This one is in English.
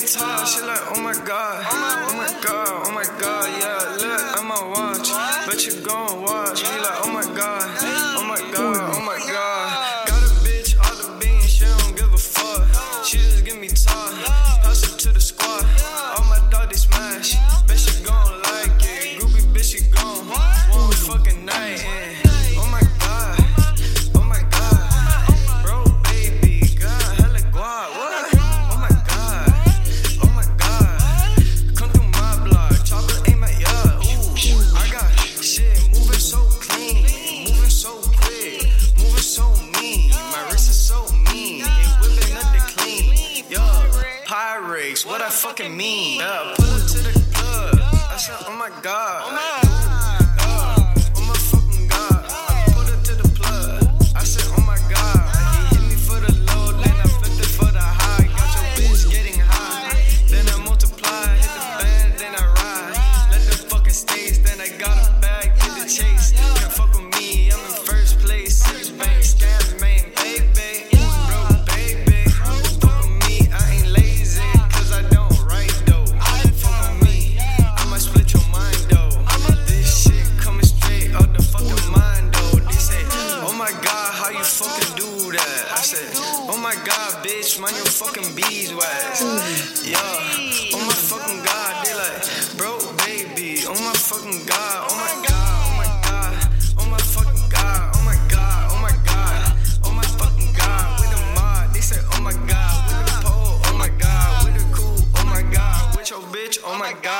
talk, she like, oh my god, oh my god, oh my god, yeah, look at my watch, bet you gon' watch, be like, oh my god, oh my god, oh my god, got a bitch, all the beans, she don't give a fuck, she just give me talk, pass it to the squad, all my dog they smash, bet she gon' like it, groupie bitch she gon' one fucking night, and oh my god, oh my god, bro baby, got hella guap, what? Pyrex, what I fucking mean? Yeah, pull up to the club. I said, oh my god. Oh my fucking god. I pulled up to the plug. I said, oh my god. He hit me for the low, then I flipped it for the high. Got your bitch getting high. Then I multiply, hit the band, then I ride. Let the fucking stage, then I got a bag, hit the chase. Can't fuck with me, I'm in first place. Six bank, scam main, baby. Oh my god, bitch, mind your fucking beeswax. Yeah, oh my fucking god, they like, bro, baby. Oh my fucking god, oh my god, oh my god, oh my fucking god, oh my god, oh my god, oh my fucking god. With the mod, they say, oh my god, with the pole, oh my god, with the cool, oh my god, with your bitch, oh my god.